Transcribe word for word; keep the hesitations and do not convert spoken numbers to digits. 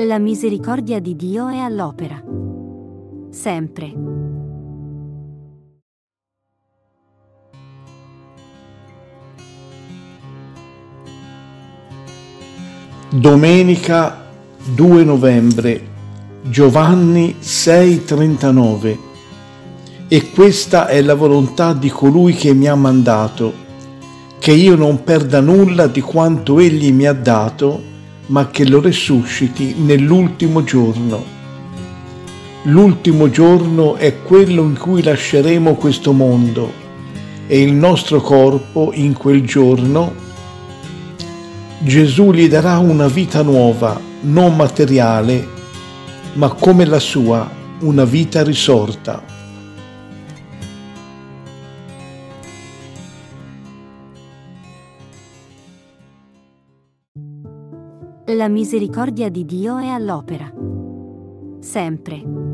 La misericordia di Dio è all'opera. Sempre. Domenica due novembre, Giovanni sei trentanove. E questa è la volontà di colui che mi ha mandato, che io non perda nulla di quanto egli mi ha dato, ma che lo resusciti nell'ultimo giorno. L'ultimo giorno è quello in cui lasceremo questo mondo e il nostro corpo in quel giorno Gesù gli darà una vita nuova, non materiale, ma come la sua, una vita risorta. La misericordia di Dio è all'opera. Sempre.